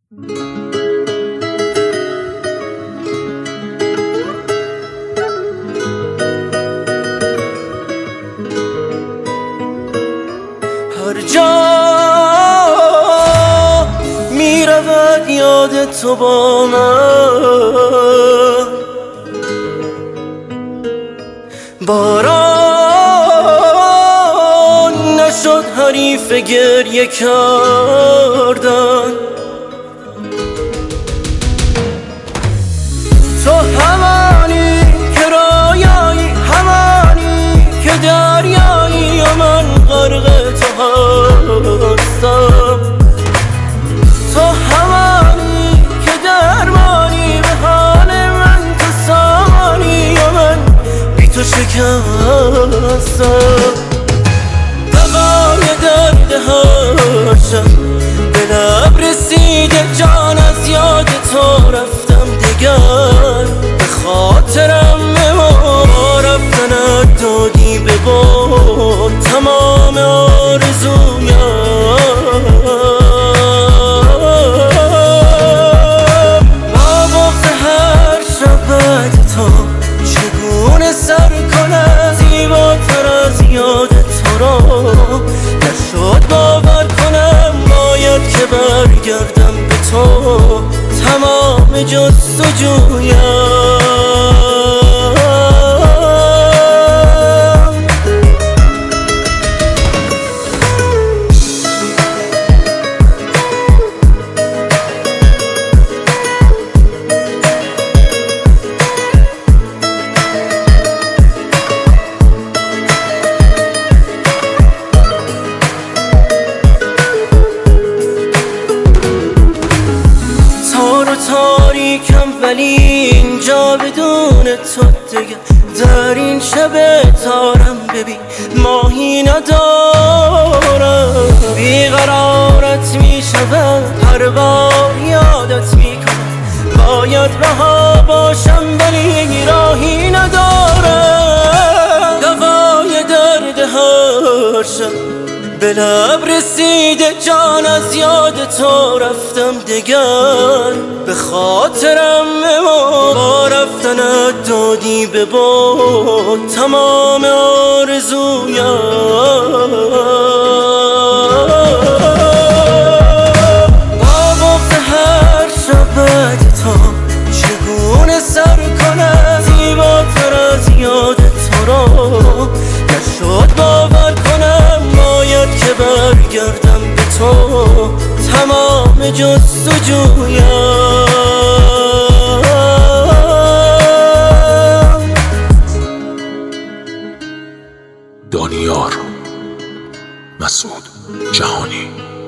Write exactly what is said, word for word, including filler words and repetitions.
هر جا می رود یاد تو با من، باران نشد حریف گریه کردن. تو همانی که رویایی، همانی که دریایی و من غرق تو هستم. تو همانی که درمانی به حال من، تو سامانی و من بی تو شکستم. دغای درد هر شب به لب رسیده، جان از یاد تو رفتم دگر. به خاطرم ما رفتنت دادی به باد تمام آرزویم. با بغض هر شب بعد تو چگونه سر کنم، زیباتر از یاد تو را نشد باور کنم. باید که برگردم به تو تمام جستجویم. تاریکم ولی اینجا بدون تو دیگه، در این شب تارم ببین ماهی ندارم. بیقرارت میشم هر بار یادت میکنم، باید رها باشم ولی راهی ندارم. دوای درد هر شب به لب رسیده، جان از یاد تو رفتم دگر. به خاطرم ما با رفتنت دادی به باد تمام آرزویم. با بغض هر شب بعد تو چگونه سر کنم، زیباتر از یاد تو را نشد باور کنم. باید که برگردم به تو تمام جستجویم. دانیار مسعود جهانی.